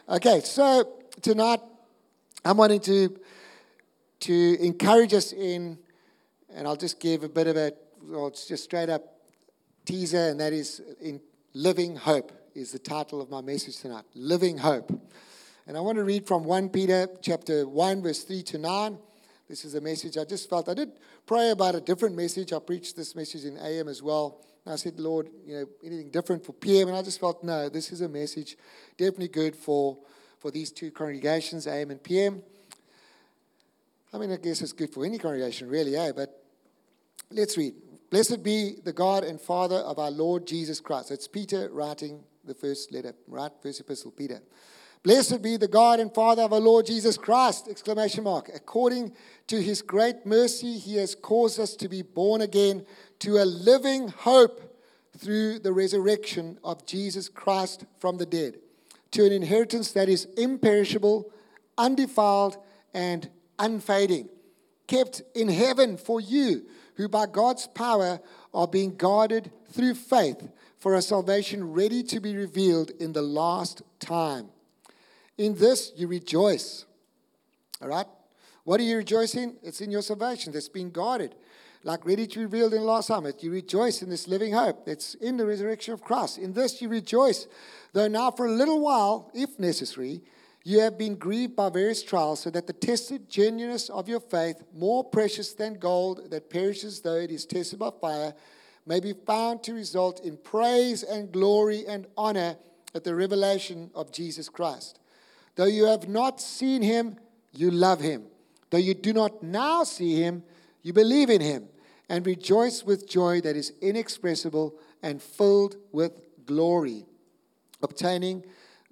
Okay, so tonight I'm wanting to encourage us in, and I'll just give a bit of it's just straight up teaser, and that is in Living Hope is the title of my message tonight. Living Hope. And I want to read from 1 Peter chapter 1, verse 3 to 9. This is a message I just felt. I did pray about a different message. I preached this message in AM as well. And I said, Lord, anything different for PM? And I just felt, no, this is a message definitely good for these two congregations, AM and PM. I mean, I guess it's good for any congregation, really, but let's read. Blessed be the God and Father of our Lord Jesus Christ. It's Peter writing the first letter, right? First epistle, Peter. Blessed be the God and Father of our Lord Jesus Christ, exclamation mark. According to his great mercy, he has caused us to be born again to a living hope through the resurrection of Jesus Christ from the dead, to an inheritance that is imperishable, undefiled, and unfading, kept in heaven for you, who by God's power are being guarded through faith for a salvation ready to be revealed in the last time. In this you rejoice. All right? What do you rejoice in? It's in your salvation that's been guarded, like ready to be revealed in the last time. You rejoice in this living hope that's in the resurrection of Christ. In this you rejoice, though now for a little while, if necessary, you have been grieved by various trials, so that the tested genuineness of your faith, more precious than gold that perishes though it is tested by fire, may be found to result in praise and glory and honor at the revelation of Jesus Christ. Though you have not seen him, you love him. Though you do not now see him, you believe in him and rejoice with joy that is inexpressible and filled with glory, obtaining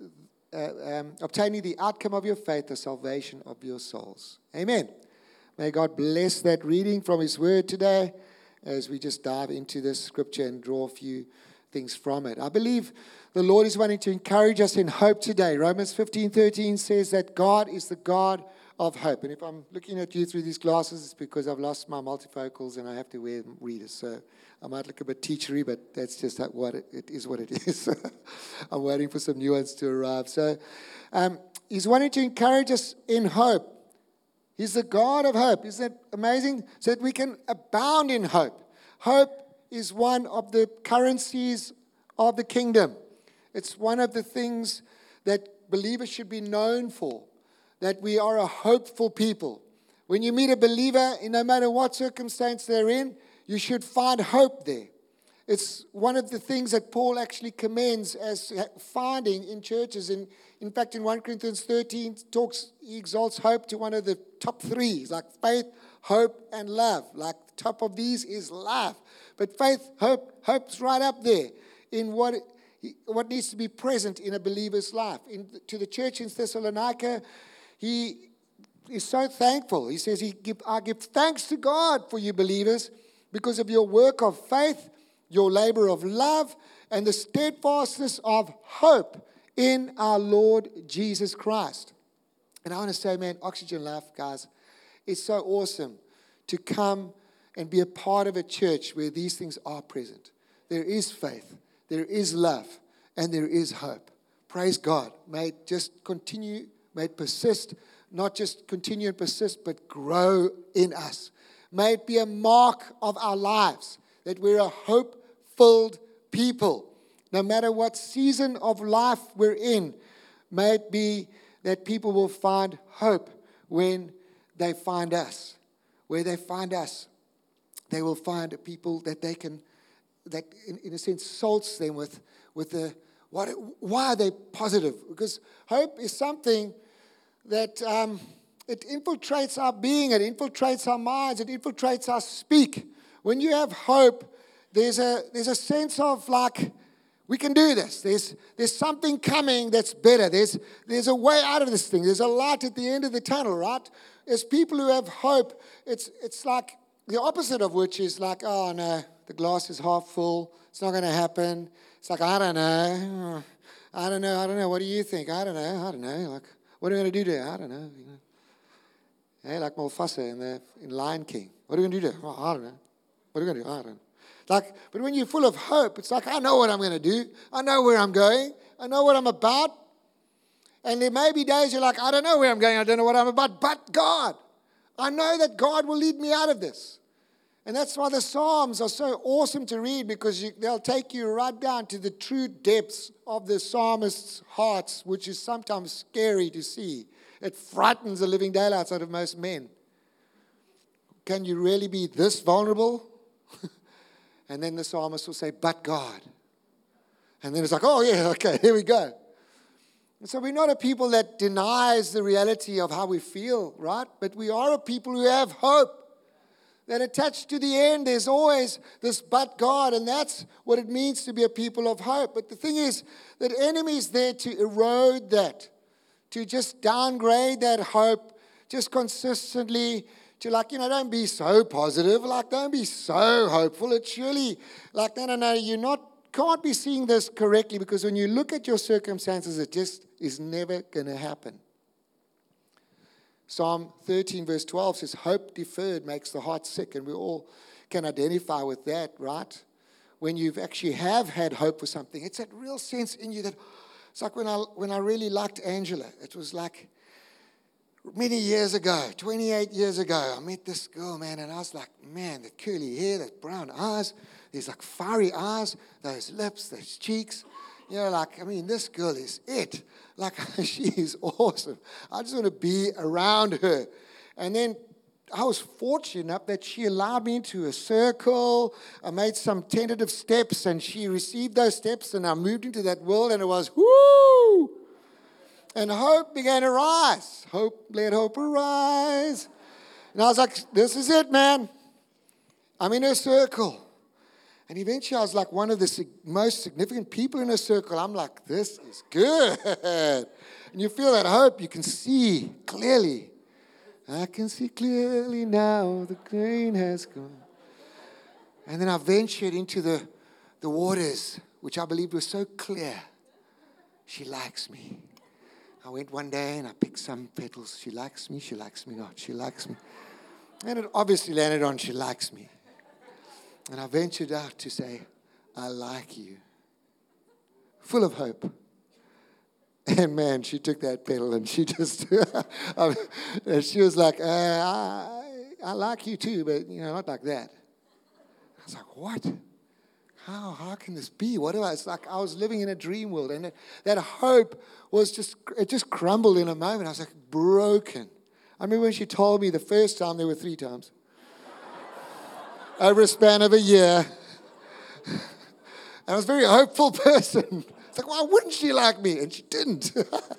the outcome of your faith, the salvation of your souls. Amen. May God bless that reading from his word today as we just dive into this scripture and draw a few things from it. I believe the Lord is wanting to encourage us in hope today. Romans 15:13 says that God is the God of hope. And if I'm looking at you through these glasses, it's because I've lost my multifocals and I have to wear readers. So I might look a bit teachery, but that's just what it is. What it is. I'm waiting for some new ones to arrive. So he's wanting to encourage us in hope. He's the God of hope. Isn't that amazing? So that we can abound in hope. Hope is one of the currencies of the kingdom. It's one of the things that believers should be known for, that we are a hopeful people. When you meet a believer, no matter what circumstance they're in, you should find hope there. It's one of the things that Paul actually commends as finding in churches. In fact, in 1 Corinthians 13, he exalts hope to one of the top three, like faith, hope, and love. Like the top of these is love. But faith, hope's right up there in what needs to be present in a believer's life. To the church in Thessalonica, he is so thankful. He says, I give thanks to God for you believers because of your work of faith, your labor of love, and the steadfastness of hope in our Lord Jesus Christ. And I want to say, man, Oxygen Life, guys, it's so awesome to come and be a part of a church where these things are present. There is faith, there is love, and there is hope. Praise God. May it just continue, may it persist, not just continue and persist, but grow in us. May it be a mark of our lives that we're a hope-filled people. No matter what season of life we're in, may it be that people will find hope when they find us. Where they find us, they will find people that they can, that in a sense salts them with why are they positive? Because hope is something that it infiltrates our being, it infiltrates our minds, it infiltrates our speak. When you have hope, there's a sense of like, we can do this. There's something coming that's better. There's a way out of this thing. There's a light at the end of the tunnel, right? As people who have hope, it's like the opposite of which is like, oh no, the glass is half full. It's not going to happen. It's like, I don't know. What do you think? I don't know. Like, what are we going to do today? I don't know. Hey, like Mufasa in Lion King. What are we going to do today? Oh, I don't know. What are we going to do? I don't know. Like, but when you're full of hope, it's like, I know what I'm going to do. I know where I'm going. I know what I'm about. And there may be days you're like, I don't know where I'm going. I don't know what I'm about. But God, I know that God will lead me out of this. And that's why the Psalms are so awesome to read, because they'll take you right down to the true depths of the psalmist's hearts, which is sometimes scary to see. It frightens the living daylights out of most men. Can you really be this vulnerable? And then the psalmist will say, but God. And then it's like, oh yeah, okay, here we go. And so we're not a people that denies the reality of how we feel, right? But we are a people who have hope. That attached to the end, there's always this but God, and that's what it means to be a people of hope. But the thing is, that enemy is there to erode that, to just downgrade that hope, just consistently, to don't be so positive, don't be so hopeful. It's surely no, you can't be seeing this correctly, because when you look at your circumstances, it just is never going to happen. Psalm 13 verse 12 says, hope deferred makes the heart sick. And we all can identify with that, right? When you've actually have had hope for something, it's that real sense in you that, it's like when I really liked Angela. It was like many years ago, 28 years ago, I met this girl, man, and I was like, man, the curly hair, the brown eyes, these fiery eyes, those lips, those cheeks. This girl is it. She is awesome. I just want to be around her. And then I was fortunate enough that she allowed me into a circle. I made some tentative steps, and she received those steps, and I moved into that world, and it was, whoo! And hope began to rise. Hope, let hope arise. And I was like, this is it, man. I'm in a circle. And eventually I was like one of the most significant people in a circle. I'm like, this is good. And you feel that hope. You can see clearly. I can see clearly now the grain has gone. And then I ventured into the waters, which I believed were so clear. She likes me. I went one day and I picked some petals. She likes me not. She likes me. And it obviously landed on she likes me. And I ventured out to say, I like you. Full of hope. And man, she took that petal and she just, she was like, I like you too, but not like that. I was like, what? How can this be? It's like I was living in a dream world, and that hope was it just crumbled in a moment. I was like broken. I remember when she told me the first time, there were 3 times. Over a span of a year. And I was a very hopeful person. It's like, why wouldn't she like me? And she didn't.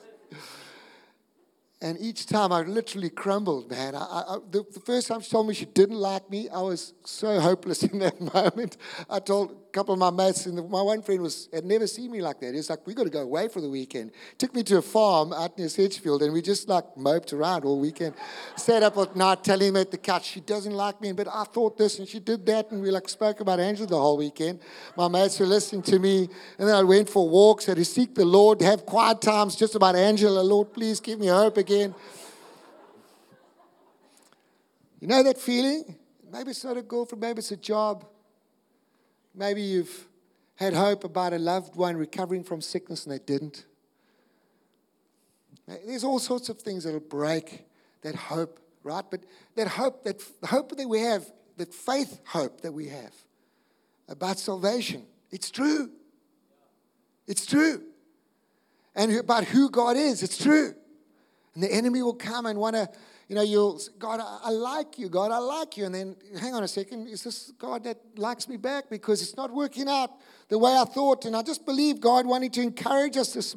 And each time I literally crumbled, man. The first time she told me she didn't like me, I was so hopeless in that moment. I told a couple of my mates, and my one friend had never seen me like that. He was like, we got to go away for the weekend. Took me to a farm out near Sedgefield, and we just moped around all weekend. Sat up at night telling him at the couch, she doesn't like me, but I thought this, and she did that, and we spoke about Angela the whole weekend. My mates were listening to me, and then I went for walks, had to seek the Lord, have quiet times just about Angela. Lord, please give me hope again. You know that feeling? Maybe it's not a girlfriend, maybe it's a job. Maybe you've had hope about a loved one recovering from sickness and they didn't. There's all sorts of things that'll break that hope, right? But the hope that we have, that faith hope that we have about salvation, it's true. It's true. And about who God is, it's true. And the enemy will come and want to, God, I like you, God, I like you. And then, hang on a second, is this God that likes me back? Because it's not working out the way I thought. And I just believe God wanted to encourage us this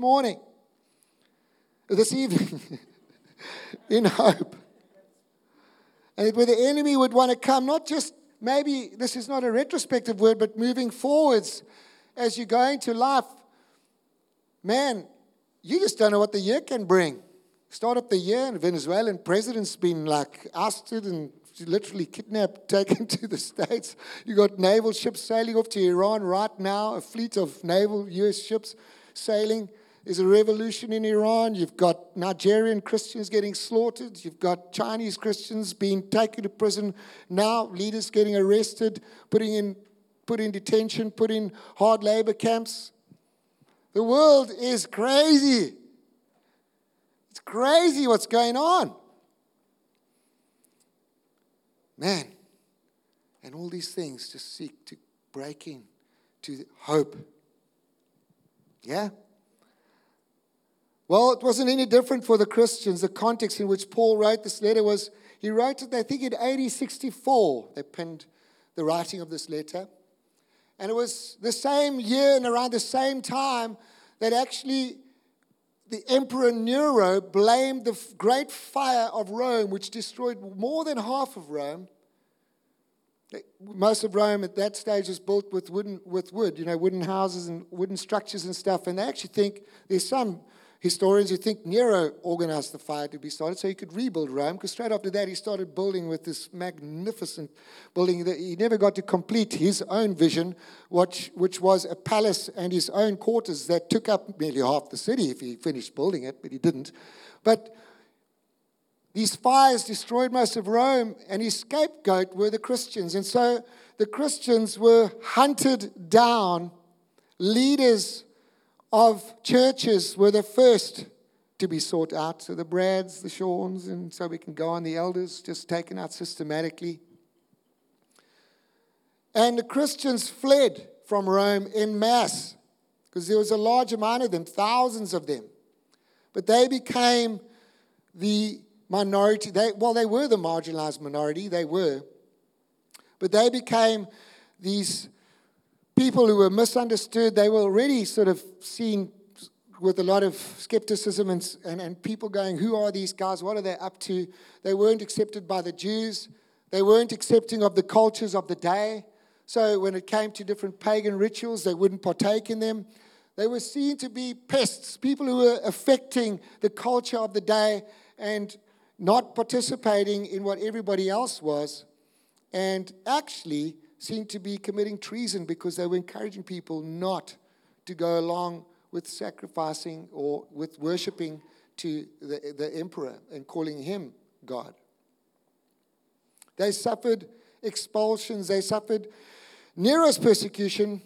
evening, in hope. And where the enemy would want to come, not just, maybe this is not a retrospective word, but moving forwards as you go into life, man, you just don't know what the year can bring. Start up the year, and the Venezuelan president's been ousted and literally kidnapped, taken to the States. You got naval ships sailing off to Iran right now, a fleet of naval U.S. ships sailing. There's a revolution in Iran. You've got Nigerian Christians getting slaughtered. You've got Chinese Christians being taken to prison. Now, leaders getting arrested, put in detention, put in hard labor camps. The world is crazy. crazy what's going on. Man. And all these things just seek to break in to hope. Yeah? Well, it wasn't any different for the Christians. The context in which Paul wrote this letter was, he wrote it, I think, in AD 64. They penned the writing of this letter. And it was the same year and around the same time that actually the Emperor Nero blamed the great fire of Rome, which destroyed more than half of Rome. Most of Rome at that stage was built with wood, wooden houses and wooden structures and stuff. And they actually think, there's some historians who think Nero organized the fire to be started so he could rebuild Rome, because straight after that he started building with this magnificent building that he never got to complete his own vision, which was a palace and his own quarters that took up nearly half the city if he finished building it, but he didn't. But these fires destroyed most of Rome, and his scapegoat were the Christians. And so the Christians were hunted down. Leaders of churches were the first to be sought out. So the Brads, the Shawns, and so we can go on, the elders, just taken out systematically. And the Christians fled from Rome en masse, because there was a large amount of them, thousands of them. But they became the minority. They were the marginalized minority, they were. But they became these people who were misunderstood. They were already sort of seen with a lot of skepticism and people going, who are these guys? What are they up to? They weren't accepted by the Jews. They weren't accepting of the cultures of the day. So when it came to different pagan rituals, they wouldn't partake in them. They were seen to be pests, people who were affecting the culture of the day and not participating in what everybody else was, and actually seemed to be committing treason because they were encouraging people not to go along with sacrificing or with worshiping to the emperor and calling him God. They suffered expulsions. They suffered Nero's persecution.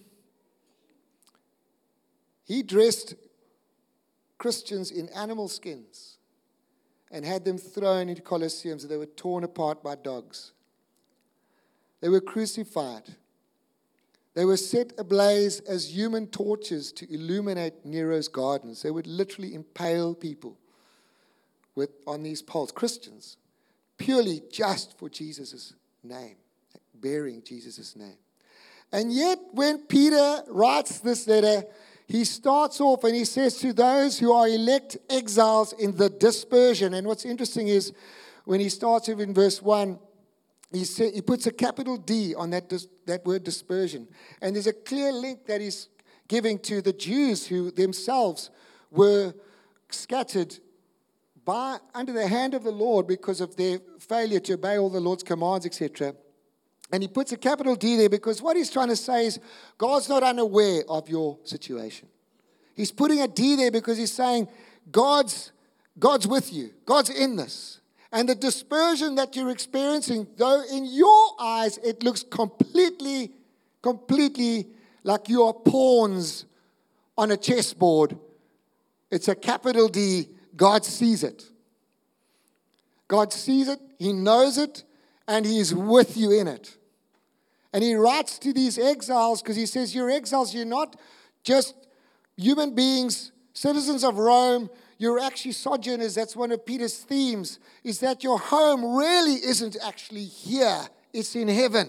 He dressed Christians in animal skins and had them thrown into colosseums, and they were torn apart by dogs. They were crucified. They were set ablaze as human torches to illuminate Nero's gardens. They would literally impale people on these poles, Christians, purely just for Jesus' name, bearing Jesus' name. And yet, when Peter writes this letter, he starts off and he says to those who are elect exiles in the dispersion. And what's interesting is when he starts in verse 1, he puts a capital D on that word dispersion. And there's a clear link that he's giving to the Jews who themselves were scattered under the hand of the Lord because of their failure to obey all the Lord's commands, etc. And he puts a capital D there because what he's trying to say is God's not unaware of your situation. He's putting a D there because he's saying God's with you. God's in this. And the dispersion that you're experiencing, though in your eyes it looks completely like you are pawns on a chessboard, it's a capital D. God sees it. God sees it. He knows it. And he is with you in it. And he writes to these exiles because he says, you're exiles, you're not just human beings, citizens of Rome, you're actually sojourners. That's one of Peter's themes, is that your home really isn't actually here. It's in heaven.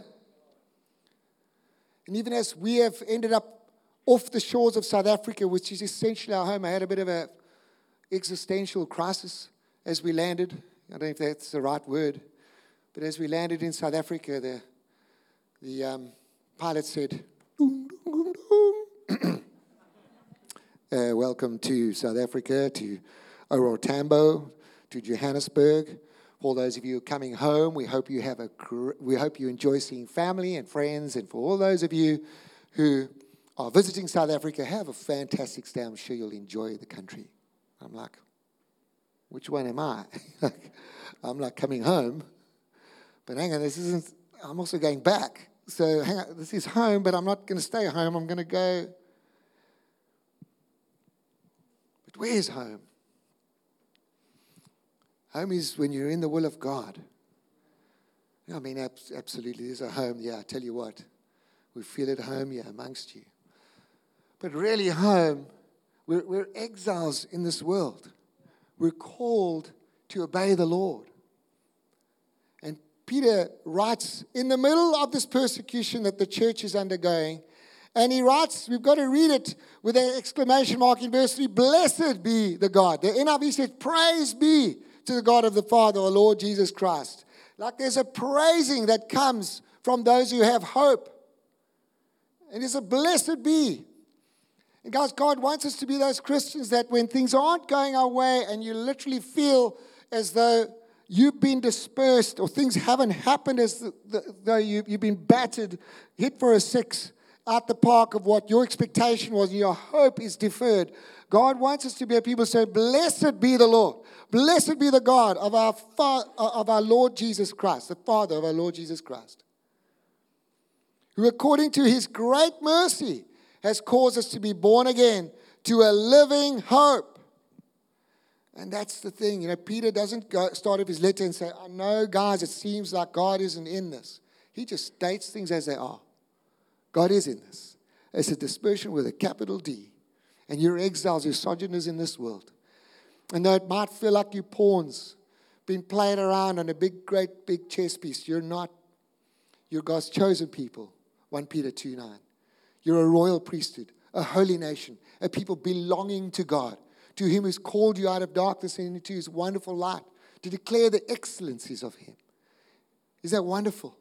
And even as we have ended up off the shores of South Africa, which is essentially our home, I had a bit of an existential crisis as we landed. I don't know if that's the right word. But as we landed in South Africa, the pilot said, "Doom, doom, doom." Welcome to South Africa, to Oro Tambo, to Johannesburg. For all those of you who are coming home, we hope you enjoy seeing family and friends. And for all those of you who are visiting South Africa, have a fantastic stay. I'm sure you'll enjoy the country. I'm like, which one am I? I'm like coming home. But hang on, I'm also going back. So hang on, this is home, but I'm not going to stay home. I'm going to go. But where's home? Home is when you're in the will of God. I mean, absolutely, there's a home. Yeah, I tell you what, we feel at home here amongst you. But really, home, we're exiles in this world. We're called to obey the Lord. And Peter writes in the middle of this persecution that the church is undergoing, and he writes, we've got to read it with an exclamation mark in verse 3, blessed be the God. The NIV says, praise be to the God of the Father, our Lord Jesus Christ. Like there's a praising that comes from those who have hope. And it's a blessed be. And guys, God wants us to be those Christians that when things aren't going our way and you literally feel as though you've been dispersed or things haven't happened as though you've been battered, hit for a six out the park of what your expectation was and your hope is deferred. God wants us to be a people who say, blessed be the Lord. Blessed be the God of our Lord Jesus Christ, the Father of our Lord Jesus Christ, who according to his great mercy has caused us to be born again to a living hope. And that's the thing. You know, Peter doesn't start off his letter and say, I know, guys, it seems like God isn't in this. He just states things as they are. God is in this. It's a dispersion with a capital D. And you're exiles, you're sojourners in this world. And though it might feel like you're pawns, being played around on a great big chess piece, you're not. You're God's chosen people. 1 Peter 2:9. You're a royal priesthood, a holy nation, a people belonging to God, to him who's called you out of darkness and into his wonderful light, to declare the excellencies of him. Is that wonderful?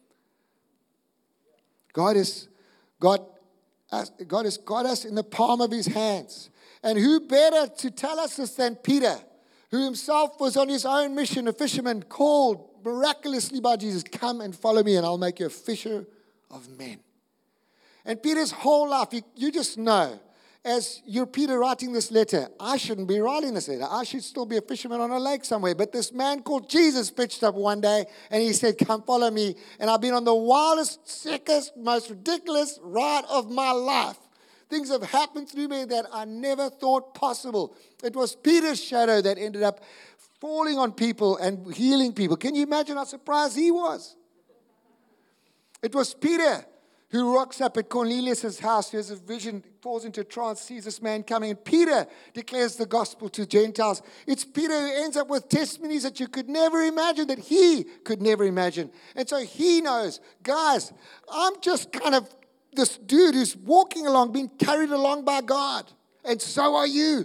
God has got us in the palm of his hands. And who better to tell us this than Peter, who himself was on his own mission, a fisherman called miraculously by Jesus, come and follow me and I'll make you a fisher of men. And Peter's whole life, you just know, as you're Peter writing this letter, I shouldn't be writing this letter. I should still be a fisherman on a lake somewhere. But this man called Jesus pitched up one day and he said, come follow me. And I've been on the wildest, sickest, most ridiculous ride of my life. Things have happened through me that I never thought possible. It was Peter's shadow that ended up falling on people and healing people. Can you imagine how surprised he was? It was Peter who rocks up at Cornelius' house, who has a vision, falls into a trance, sees this man coming, and Peter declares the gospel to Gentiles. It's Peter who ends up with testimonies that you could never imagine, that he could never imagine. And so he knows, guys, I'm just kind of this dude who's walking along, being carried along by God. And so are you.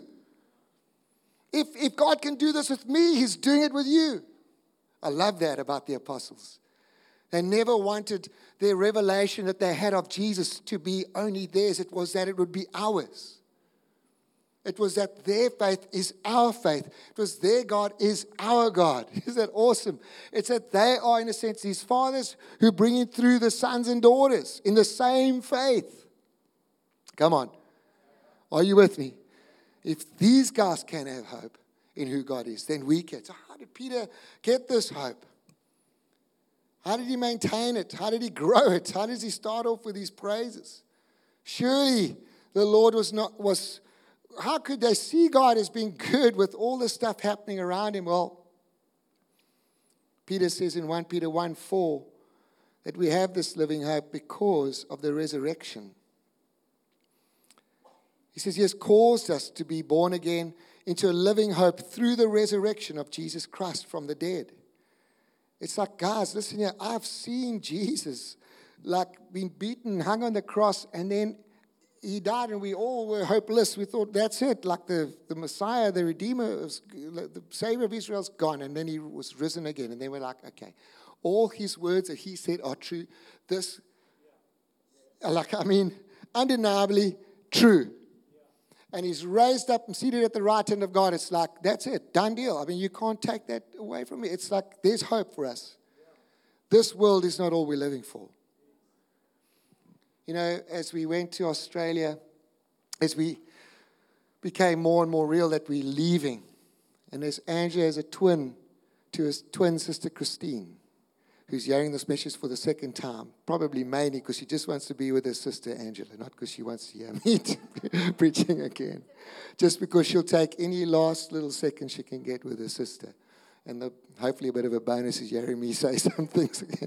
If God can do this with me, he's doing it with you. I love that about the apostles. They never wanted their revelation that they had of Jesus to be only theirs. It was that it would be ours. It was that their faith is our faith. It was their God is our God. Isn't that awesome? It's that they are, in a sense, these fathers who bring in through the sons and daughters in the same faith. Come on. Are you with me? If these guys can have hope in who God is, then we can. So how did Peter get this hope? How did he maintain it? How did he grow it? How does he start off with these praises? Surely the Lord was how could they see God as being good with all this stuff happening around him? Well, Peter says in 1 Peter 1:4 that we have this living hope because of the resurrection. He says he has caused us to be born again into a living hope through the resurrection of Jesus Christ from the dead. It's like, guys, listen here, I've seen Jesus like being beaten, hung on the cross, and then he died and we all were hopeless. We thought, that's it, like the Messiah, the Redeemer, the Savior of Israel's gone, and then he was risen again. And then we're like, okay, all his words that he said are true. This, undeniably true. And he's raised up and seated at the right hand of God. It's like, that's it, done deal. I mean, you can't take that away from me. It's like, there's hope for us. This world is not all we're living for. You know, as we went to Australia, as we became more and more real that we're leaving, and as Angela has a twin to his twin sister Christine, who's hearing this message for the second time, probably mainly because she just wants to be with her sister Angela, not because she wants to hear me preaching again, just because she'll take any last little second she can get with her sister. And hopefully a bit of a bonus is hearing me say some things again.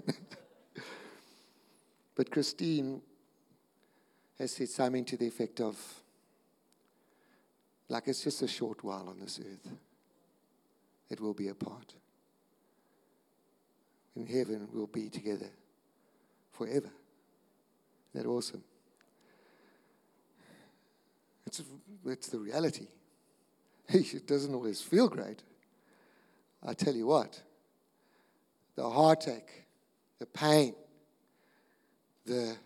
But Christine has said something to the effect of, like, it's just a short while on this earth. It will be apart. In heaven, we'll be together forever. Isn't that awesome? It's the reality. It doesn't always feel great. I tell you what, the heartache, the pain, the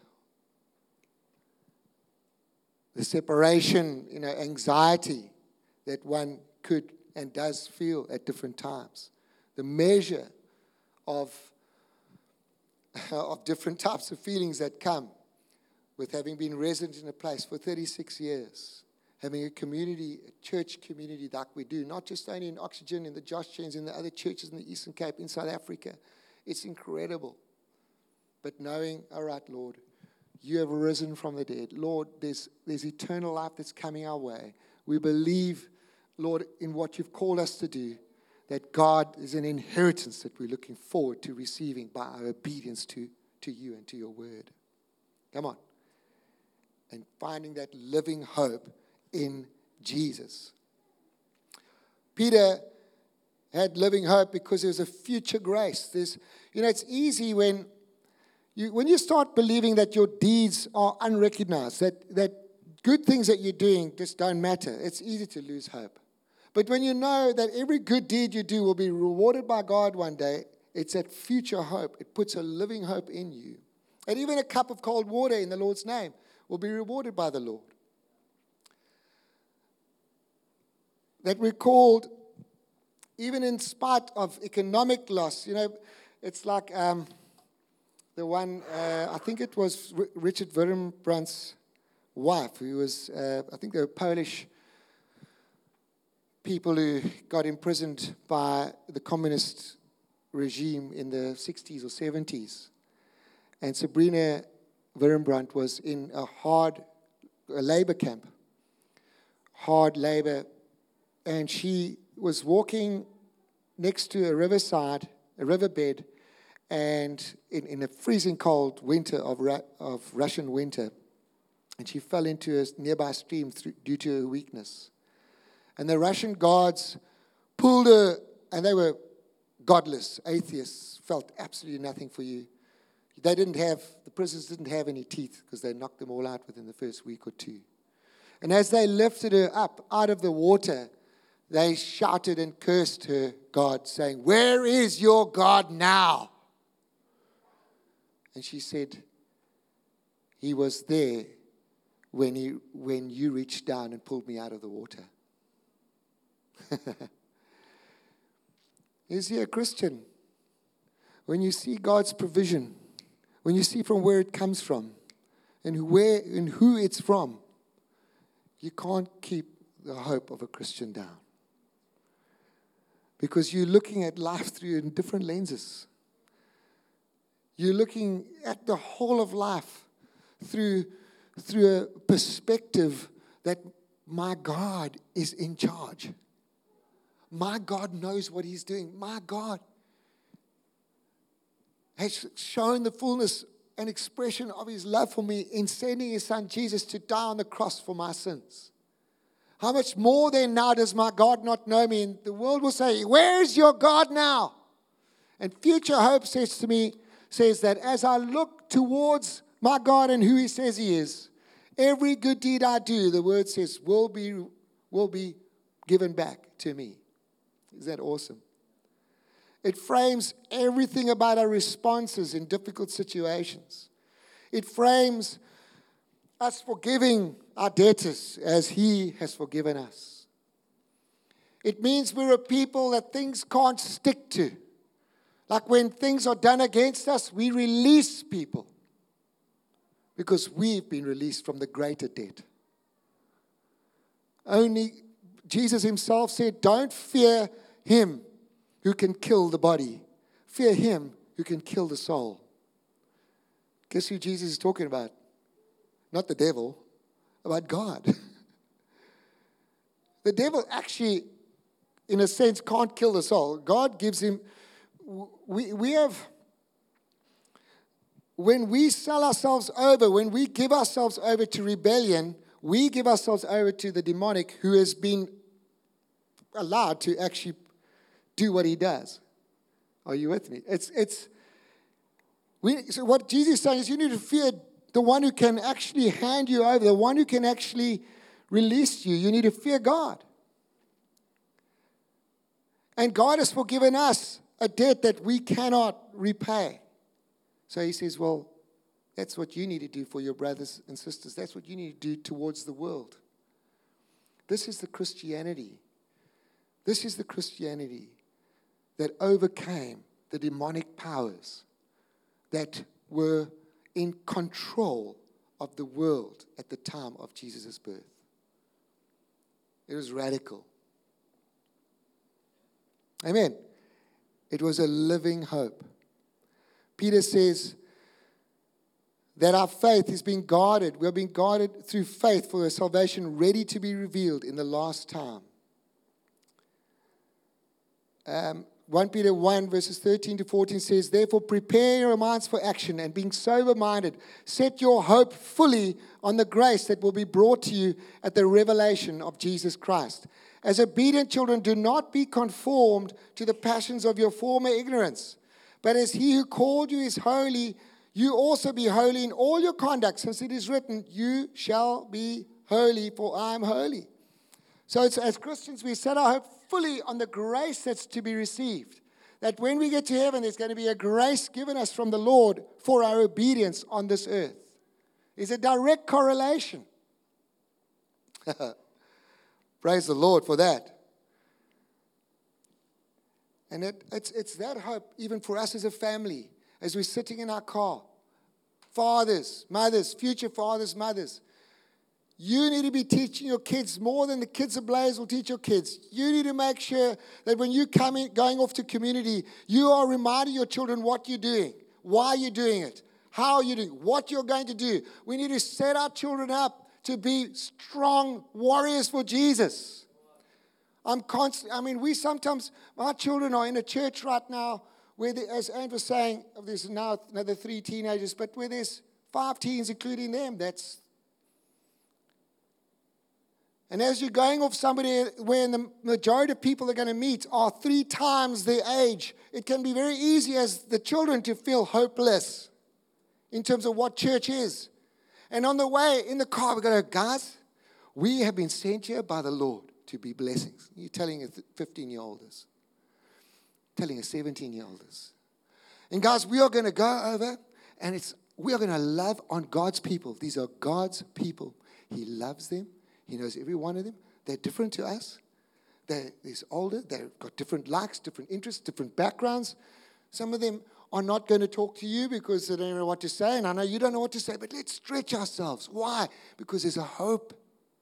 separation, anxiety that one could and does feel at different times, the measure of different types of feelings that come with having been resident in a place for 36 years, having a church community like we do, not just only in Oxygen, in the Josh Chains, in the other churches in the Eastern Cape, in South Africa. It's incredible. But knowing, all right, Lord, you have risen from the dead. Lord, there's eternal life that's coming our way. We believe, Lord, in what you've called us to do, that God is an inheritance that we're looking forward to receiving by our obedience to you and to your word. Come on. And finding that living hope in Jesus. Peter had living hope because there's a future grace. It's easy when you start believing that your deeds are unrecognized, that good things that you're doing just don't matter. It's easy to lose hope. But when you know that every good deed you do will be rewarded by God one day, it's that future hope. It puts a living hope in you. And even a cup of cold water in the Lord's name will be rewarded by the Lord. That we're called, even in spite of economic loss, it's like the one, I think it was Richard Wurmbrand's wife, who was, I think they were Polish people who got imprisoned by the communist regime in the 60s or 70s. And Sabrina Wurmbrand was in a labor camp, hard labor, and she was walking next to a riverbed, and in a freezing cold winter of Russian winter, and she fell into a nearby stream due to her weakness. And the Russian guards pulled her, and they were godless, atheists, felt absolutely nothing for you. The prisoners didn't have any teeth because they knocked them all out within the first week or two. And as they lifted her up out of the water, they shouted and cursed her God, saying, "Where is your God now?" And she said, "He was there when you reached down and pulled me out of the water." Is he a Christian? When you see God's provision, when you see from where it comes from, and who it's from, you can't keep the hope of a Christian down. Because you're looking at life through in different lenses. You're looking at the whole of life through a perspective that my God is in charge. My God knows what he's doing. My God has shown the fullness and expression of his love for me in sending his son Jesus to die on the cross for my sins. How much more then now does my God not know me? And the world will say, "Where is your God now?" And future hope says that as I look towards my God and who he says he is, every good deed I do, the word says, will be given back to me. Is that awesome? It frames everything about our responses in difficult situations. It frames us forgiving our debtors as he has forgiven us. It means we're a people that things can't stick to. Like when things are done against us, we release people because we've been released from the greater debt. Only Jesus himself said, "Don't fear him who can kill the body. Fear him who can kill the soul." Guess who Jesus is talking about? Not the devil, about God. The devil actually in a sense, can't kill the soul. God gives him, we have, when we sell ourselves over, when we give ourselves over to rebellion, we give ourselves over to the demonic who has been allowed to actually do what he does. Are you with me? So what Jesus is saying is you need to fear the one who can actually hand you over, the one who can actually release you. You need to fear God. And God has forgiven us a debt that we cannot repay. So he says, well, that's what you need to do for your brothers and sisters. That's what you need to do towards the world. This is the Christianity. This is the Christianity that overcame the demonic powers that were in control of the world at the time of Jesus' birth. It was radical. Amen. It was a living hope. Peter says that our faith is being guarded. We're being guarded through faith for a salvation ready to be revealed in the last time. 1 Peter 1 verses 13 to 14 says, therefore prepare your minds for action and being sober-minded, set your hope fully on the grace that will be brought to you at the revelation of Jesus Christ. As obedient children, do not be conformed to the passions of your former ignorance, but as he who called you is holy, you also be holy in all your conduct, since it is written, you shall be holy, for I am holy. So it's, as Christians, we set our hope fully on the grace that's to be received. That when we get to heaven, there's going to be a grace given us from the Lord for our obedience on this earth. It's a direct correlation. Praise the Lord for that. And it's that hope even for us as a family, as we're sitting in our car. Fathers, mothers, future fathers, mothers. You need to be teaching your kids more than the Kids Ablaze will teach your kids. You need to make sure that when you come in, going off to community, you are reminding your children what you're doing, why you're doing it, how you're doing it, what you're going to do. We need to set our children up to be strong warriors for Jesus. We sometimes, my children are in a church right now where, as Andrew was saying, there's now another 3 teenagers, but where there's 5 teens, including them. And as you're going off somebody where the majority of people are going to meet are 3 times their age, it can be very easy as the children to feel hopeless in terms of what church is. And on the way, in the car, we're going to go, guys, we have been sent here by the Lord to be blessings. You're telling a 15-year-old this. Telling a 17-year-old this. And guys, we are going to go over, and we are going to love on God's people. These are God's people. He loves them. He knows every one of them. They're different to us. They're older. They've got different likes, different interests, different backgrounds. Some of them are not going to talk to you because they don't know what to say. And I know you don't know what to say, but let's stretch ourselves. Why? Because there's a hope.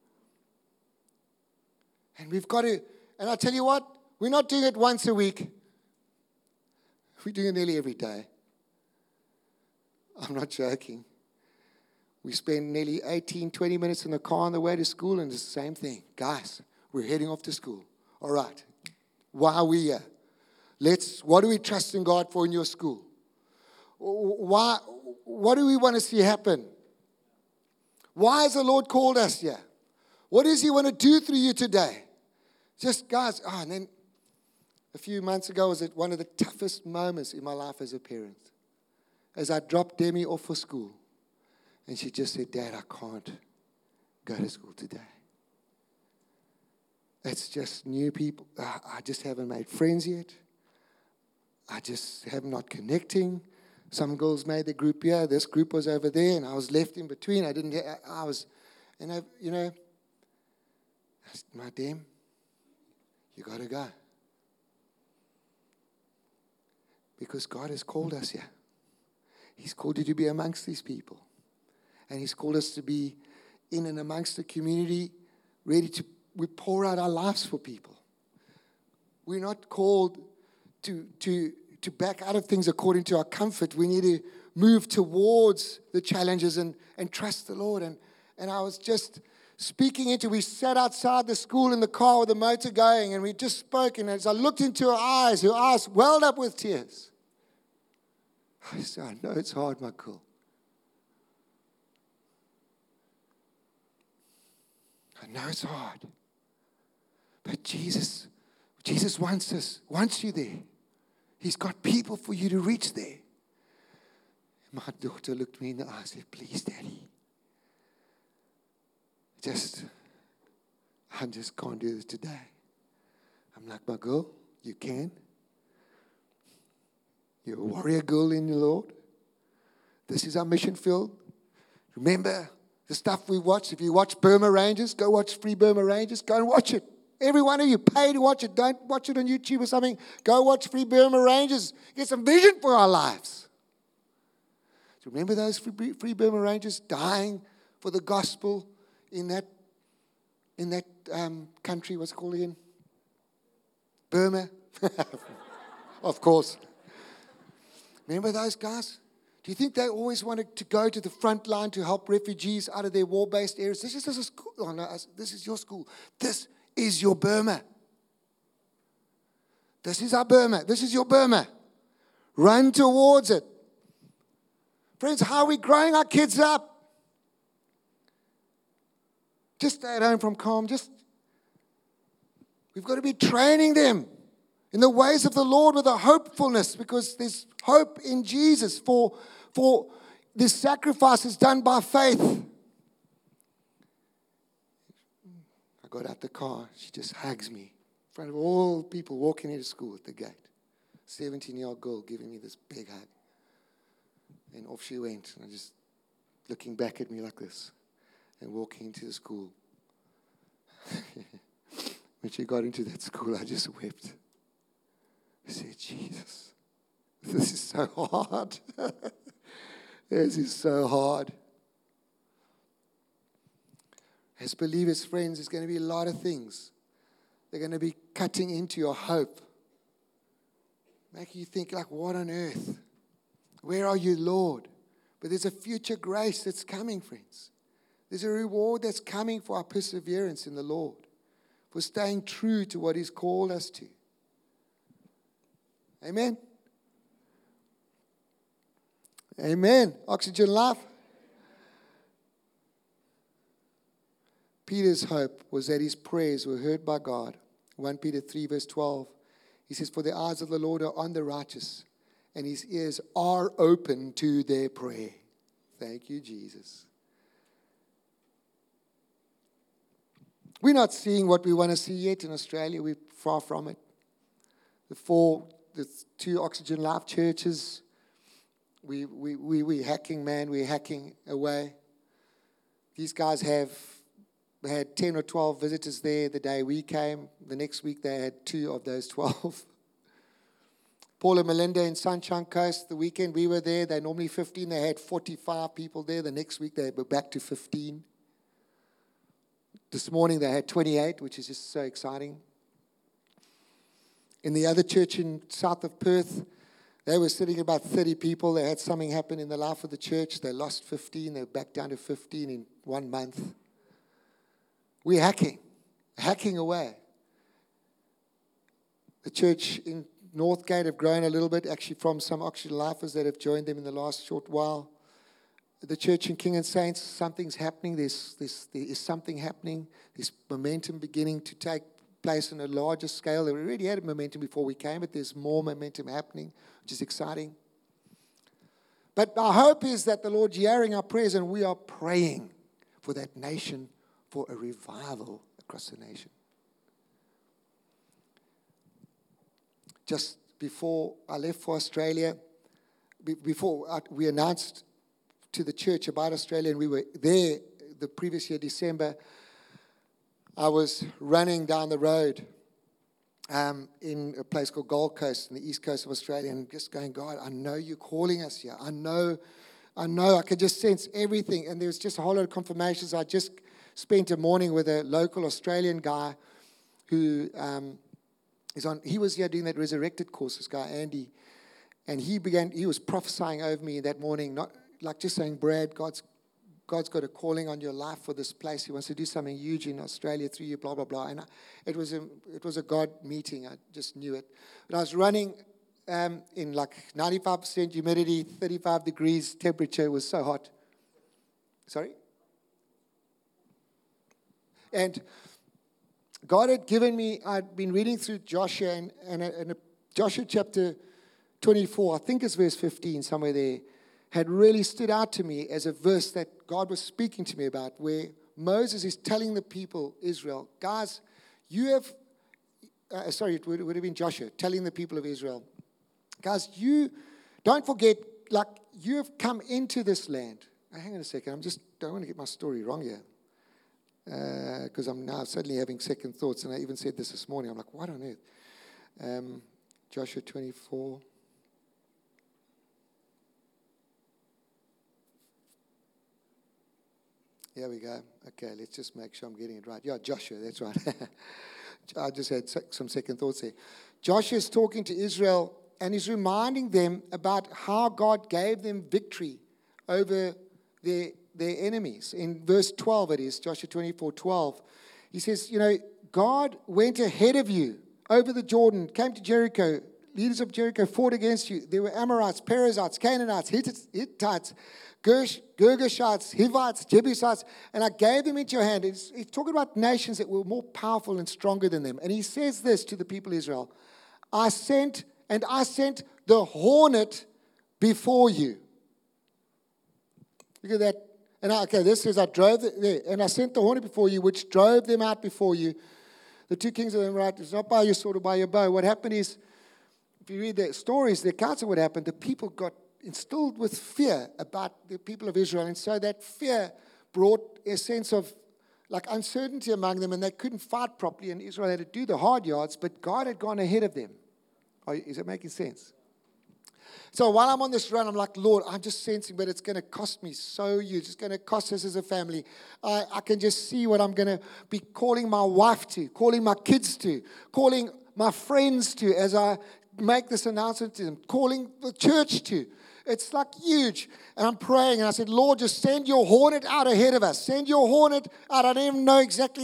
And we've got to, and I tell you what, we're not doing it once a week. We're doing it nearly every day. I'm not joking. We spend nearly 18, 20 minutes in the car on the way to school, and it's the same thing. Guys, we're heading off to school. All right. Why are we here? What do we trust in God for in your school? What do we want to see happen? Why has the Lord called us here? What does He want to do through you today? Just, guys, and then a few months ago was one of the toughest moments in my life as a parent. As I dropped Demi off for school. And she just said, Dad, I can't go to school today. It's just new people. I just haven't made friends yet. I just am not connecting. Some girls made their group here. This group was over there, and I was left in between. My damn, you got to go. Because God has called us here. He's called you to be amongst these people. And He's called us to be in and amongst the community, we pour out our lives for people. We're not called to back out of things according to our comfort. We need to move towards the challenges and trust the Lord. And I was just speaking into. We sat outside the school in the car with the motor going, and we just spoke. And as I looked into her eyes welled up with tears. I said, I know it's hard, my girl. I know it's hard. But Jesus wants you there. He's got people for you to reach there. My daughter looked me in the eye and said, please, Daddy. I just can't do this today. I'm like, my girl, you can. You're a warrior girl in the Lord. This is our mission field. Remember the stuff we watch. If you watch Burma Rangers, go watch Free Burma Rangers. Go and watch it. Every one of you, pay to watch it. Don't watch it on YouTube or something. Go watch Free Burma Rangers. Get some vision for our lives. Do you remember those Free Burma Rangers dying for the gospel in that country? What's it called again? Burma. Of course. Remember those guys? Do you think they always wanted to go to the front line to help refugees out of their war-based areas? This is a school. Oh, no, this is your school. This is your Burma. This is our Burma. This is your Burma. Run towards it. Friends, how are we growing our kids up? Just stay at home from calm. We've got to be training them in the ways of the Lord with a hopefulness, because there's hope in Jesus for this sacrifice is done by faith. I got out the car. She just hugs me in front of all people walking into school at the gate. 17-year-old girl giving me this big hug. And off she went, and I just looking back at me like this and walking into the school. When she got into that school, I just wept. I said, Jesus, this is so hard. This is so hard. As believers, friends, there's going to be a lot of things. They're going to be cutting into your hope. Making you think like, what on earth? Where are you, Lord? But there's a future grace that's coming, friends. There's a reward that's coming for our perseverance in the Lord. For staying true to what He's called us to. Amen. Amen. Oxygen life. Peter's hope was that his prayers were heard by God. 1 Peter 3 verse 12. He says, for the eyes of the Lord are on the righteous, and His ears are open to their prayer. Thank you, Jesus. We're not seeing what we want to see yet in Australia. We're far from it. The two Oxygen Life churches, we're hacking, man. We're hacking away. These guys have had 10 or 12 visitors there the day we came. The next week they had 2 of those 12. Paul and Melinda in Sunshine Coast, the weekend we were there, they normally 15. They had 45 people there. The next week they were back to 15. This morning they had 28, which is just so exciting. In the other church in south of Perth, they were sitting about 30 people. They had something happen in the life of the church. They lost 15. They were back down to 15 in 1 month. We're hacking away. The church in Northgate have grown a little bit, actually from some Oxygen Lifers that have joined them in the last short while. The church in King and Saints, something's happening. There is something happening. There's momentum beginning to take place on a larger scale. We already had momentum before we came, but there's more momentum happening, which is exciting. But our hope is that the Lord's hearing our prayers, and we are praying for that nation, for a revival across the nation. Just before I left for Australia, before we announced to the church about Australia, and we were there the previous year, December, I was running down the road in a place called Gold Coast, in the east coast of Australia, and just going, God, I know you're calling us here. I know, I could just sense everything. And there was just a whole lot of confirmations. I just spent a morning with a local Australian guy who he was here doing that resurrected course, this guy, Andy. And he was prophesying over me that morning, not like just saying, Brad, God's God's got a calling on your life for this place. He wants to do something huge in Australia through you, blah, blah, blah. And it was a God meeting. I just knew it. But I was running in like 95% humidity, 35 degrees temperature. It was so hot. Sorry? And God had given me, I'd been reading through Joshua, and Joshua chapter 24, I think it's verse 15, somewhere there, had really stood out to me as a verse that God was speaking to me about, where Moses is telling the people, Israel, guys, you have, it would have been Joshua, telling the people of Israel, guys, you don't forget, like, you have come into this land. Hang on a second, don't want to get my story wrong here. Because I'm now suddenly having second thoughts, and I even said this morning. I'm like, what on earth? Joshua 24. Here we go. Okay, let's just make sure I'm getting it right. Yeah, Joshua, that's right. I just had some second thoughts there. Joshua is talking to Israel, and he's reminding them about how God gave them victory over their enemies. In verse 12 it is, Joshua 24:12. He says, God went ahead of you over the Jordan, came to Jericho. Leaders of Jericho fought against you. There were Amorites, Perizzites, Canaanites, Hittites, Girgashites, Hivites, Jebusites, and I gave them into your hand. He's talking about nations that were more powerful and stronger than them. And he says this to the people of Israel, I sent the hornet before you. Look at that. And this says, I drove there, and I sent the hornet before you, which drove them out before you. The two kings of them, right? It's not by your sword or by your bow. What happened is, if you read the stories, the accounts of what happened, the people got instilled with fear about the people of Israel. And so that fear brought a sense of like uncertainty among them, and they couldn't fight properly, and Israel had to do the hard yards, but God had gone ahead of them. Is it making sense? So while I'm on this run, I'm like, Lord, I'm just sensing, but it's going to cost me so huge. It's going to cost us as a family. I can just see what I'm going to be calling my wife to, calling my kids to, calling my friends to as I make this announcement to them, calling the church to. It's like huge. And I'm praying, and I said, Lord, just send your hornet out ahead of us. Send your hornet out. I don't even know exactly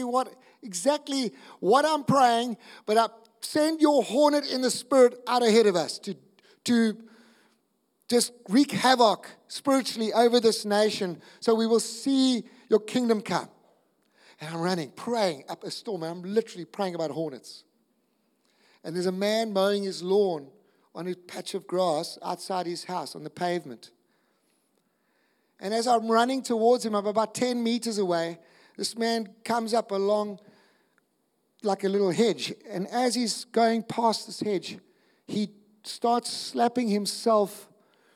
what I'm praying, but send your hornet in the spirit out ahead of us to just wreak havoc spiritually over this nation so we will see your kingdom come. And I'm running, praying up a storm, and I'm literally praying about hornets. And there's a man mowing his lawn on a patch of grass outside his house on the pavement. And as I'm running towards him, I'm about 10 meters away, this man comes up along like a little hedge. And as he's going past this hedge, he starts slapping himself.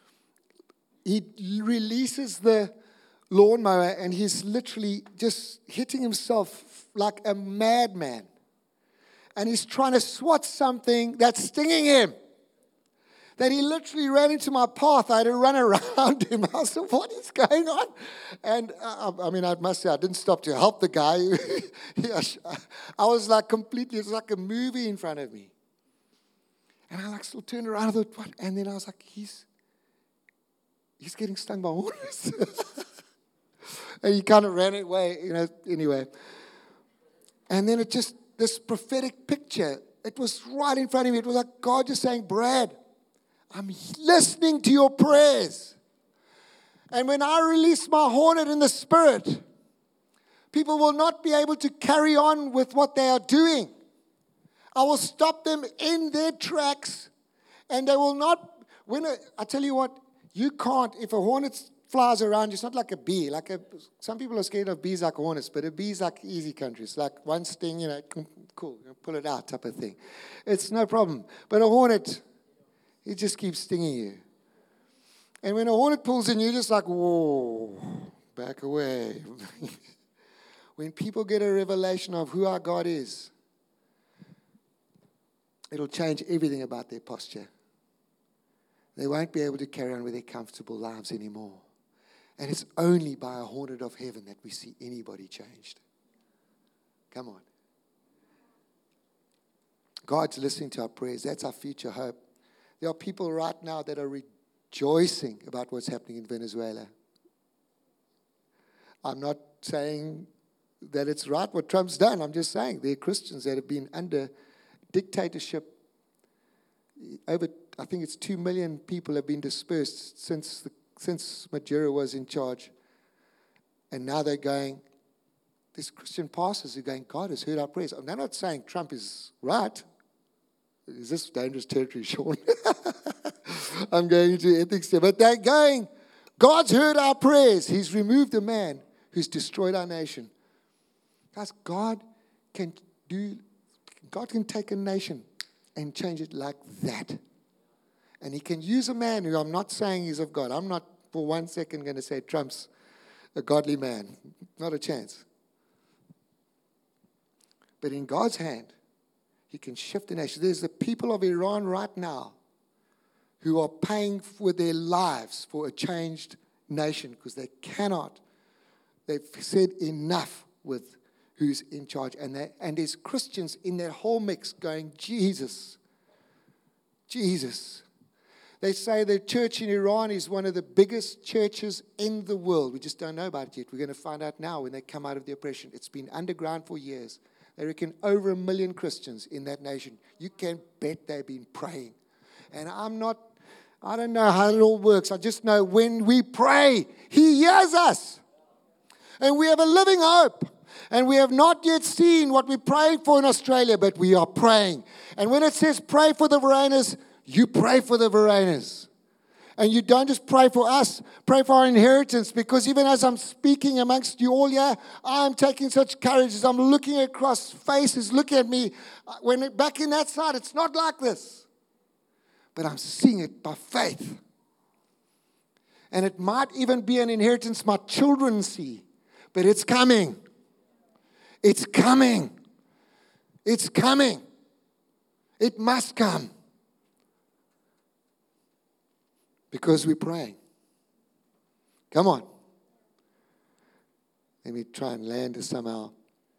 He releases the lawnmower, and he's literally just hitting himself like a madman. And he's trying to swat something that's stinging him. That he literally ran into my path. I had to run around him. I said, what is going on? And I must say, I didn't stop to help the guy. I was like completely, it was like a movie in front of me. And I like still turned around and thought, what? And then I was like, he's getting stung by hornets. And he kind of ran away, anyway. And then this prophetic picture, it was right in front of me. It was like God just saying, Brad, I'm listening to your prayers. And when I release my hornet in the spirit, people will not be able to carry on with what they are doing. I will stop them in their tracks, and they will not, I tell you what, you can't, if a hornet flies around you, it's not like a bee. Some people are scared of bees like hornets, but a bee's like easy country. It's like one sting, cool, pull it out type of thing. It's no problem. But a hornet, it just keeps stinging you. And when a hornet pulls in, you're just like, whoa, back away. When people get a revelation of who our God is, it'll change everything about their posture. They won't be able to carry on with their comfortable lives anymore. And it's only by a hornet of heaven that we see anybody changed. Come on. God's listening to our prayers. That's our future hope. There are people right now that are rejoicing about what's happening in Venezuela. I'm not saying that it's right what Trump's done. I'm just saying there are Christians that have been under dictatorship. Over, I think it's 2 million people have been dispersed since Maduro was in charge. And now they're going, these Christian pastors are going, God has heard our prayers. They're not saying Trump is right. Is this dangerous territory, Sean? I'm going into ethics there. But they're going, God's heard our prayers. He's removed a man who's destroyed our nation. Guys, God can take a nation and change it like that. And he can use a man who I'm not saying is of God. I'm not for 1 second going to say Trump's a godly man. Not a chance. But in God's hand, he can shift the nation. There's the people of Iran right now who are paying with their lives for a changed nation because they cannot. They've said enough with who's in charge. And there's Christians in their whole mix going, Jesus, Jesus. They say the church in Iran is one of the biggest churches in the world. We just don't know about it yet. We're going to find out now when they come out of the oppression. It's been underground for years. They reckon over 1 million Christians in that nation. You can bet they've been praying. And I don't know how it all works. I just know when we pray, he hears us. And we have a living hope. And we have not yet seen what we're praying for in Australia, but we are praying. And when it says pray for the Varenas, you pray for the Varenas. And you don't just pray for us, pray for our inheritance. Because even as I'm speaking amongst you all here, I'm taking such courage as I'm looking across faces, looking at me. When back in that side, it's not like this. But I'm seeing it by faith. And it might even be an inheritance my children see. But it's coming. It's coming. It's coming. It must come. Because we're praying. Come on. Let me try and land this somehow.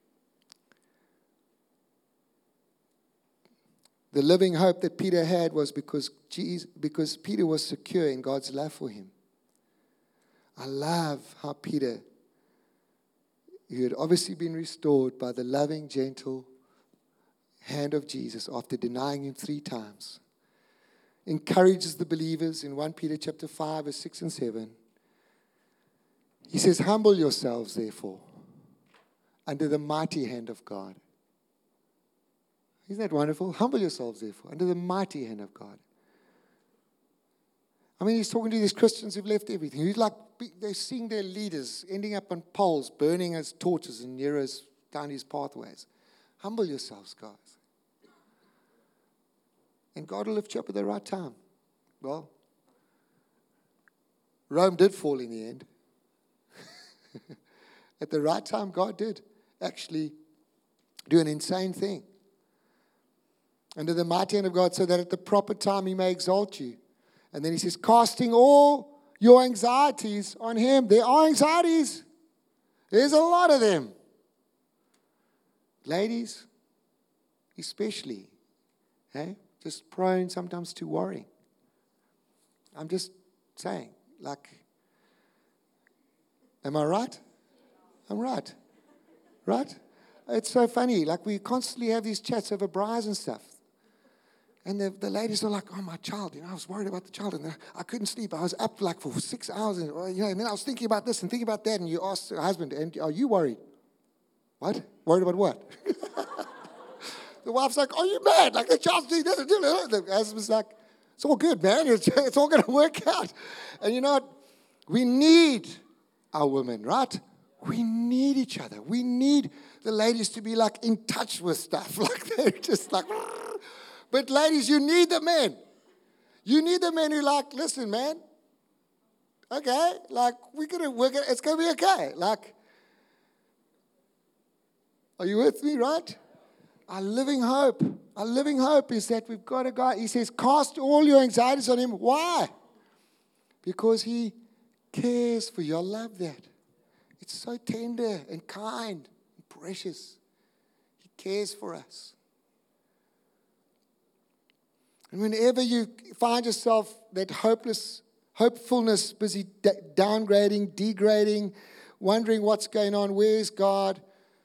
The living hope that Peter had was because Peter was secure in God's love for him. I love how Peter, who had obviously been restored by the loving, gentle hand of Jesus after denying him 3 times, encourages the believers in 1 Peter chapter 5, verse 6 and 7. He says, humble yourselves, therefore, under the mighty hand of God. Isn't that wonderful? Humble yourselves, therefore, under the mighty hand of God. I mean, he's talking to these Christians who've left everything. He's like, they're seeing their leaders ending up on poles, burning as torches in Nero's down his pathways. Humble yourselves, guys. And God will lift you up at the right time. Well, Rome did fall in the end. At the right time, God did actually do an insane thing. Under the mighty hand of God, so that at the proper time he may exalt you. And then he says, casting all your anxieties on him. There are anxieties. There's a lot of them. Ladies, especially, just prone sometimes to worry. I'm just saying, like, am I right? I'm right. Right? It's so funny. Like, we constantly have these chats over brides and stuff. And the ladies are like, oh, my child, I was worried about the child. And I couldn't sleep. I was up like for 6 hours. And then I was thinking about this and thinking about that. And you ask the husband, and are you worried? What? Worried about what? The wife's like, are you mad? Like, the child's doing this and doing that. The husband's like, it's all good, man. It's all going to work out. And you know what? We need our women, right? We need each other. We need the ladies to be like in touch with stuff. Like, they're just like, but ladies, you need the men. You need the men who like, listen, man. Okay, like, we're going to work it. It's going to be okay. Like, are you with me, right? Our living hope is that we've got a God. He says, cast all your anxieties on him. Why? Because he cares for you. I love that. It's so tender and kind and precious. He cares for us. And whenever you find yourself that hopefulness busy downgrading, degrading, wondering what's going on, where's God?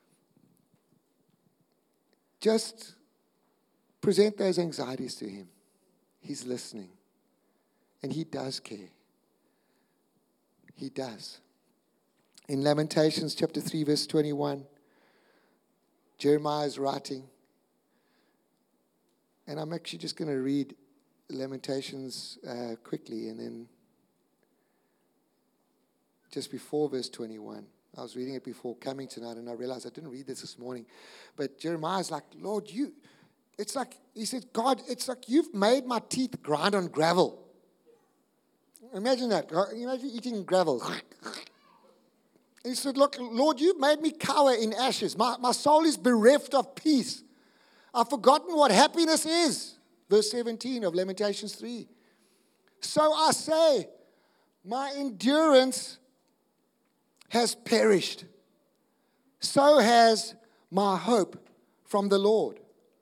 Just present those anxieties to Him. He's listening. And He does care. He does. In Lamentations chapter 3, verse 21, Jeremiah is writing. And I'm actually just going to read Lamentations quickly, and then just before verse 21. I was reading it before coming tonight, and I realized I didn't read this morning. But Jeremiah's like, Lord, it's like, he said, God, it's like you've made my teeth grind on gravel. Imagine that. Imagine eating gravel. And he said, look, Lord, you've made me cower in ashes. My soul is bereft of peace. I've forgotten what happiness is. Verse 17 of Lamentations 3. So I say, my endurance has perished. So has my hope from the Lord.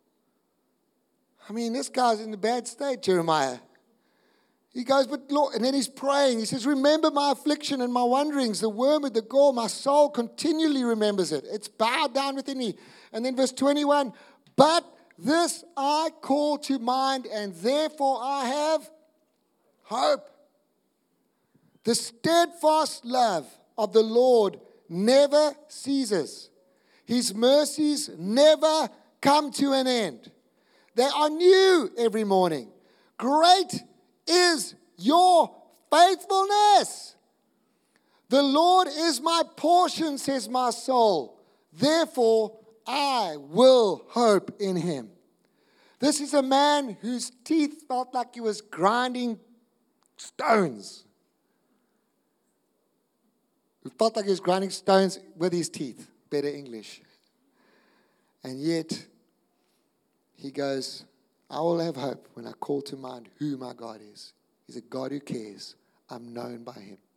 I mean, this guy's in a bad state, Jeremiah. He goes, but Lord, and then he's praying. He says, remember my affliction and my wanderings, the worm and the gall. My soul continually remembers it. It's bowed down within me. And then verse 21, but this I call to mind, and therefore I have hope. The steadfast love of the Lord never ceases. His mercies never come to an end. They are new every morning. Great is your faithfulness. The Lord is my portion, says my soul. Therefore, I will hope in Him. This is a man whose teeth felt like he was grinding stones. He felt like he was grinding stones with his teeth. Better English. And yet, he goes, I will have hope when I call to mind who my God is. He's a God who cares. I'm known by Him.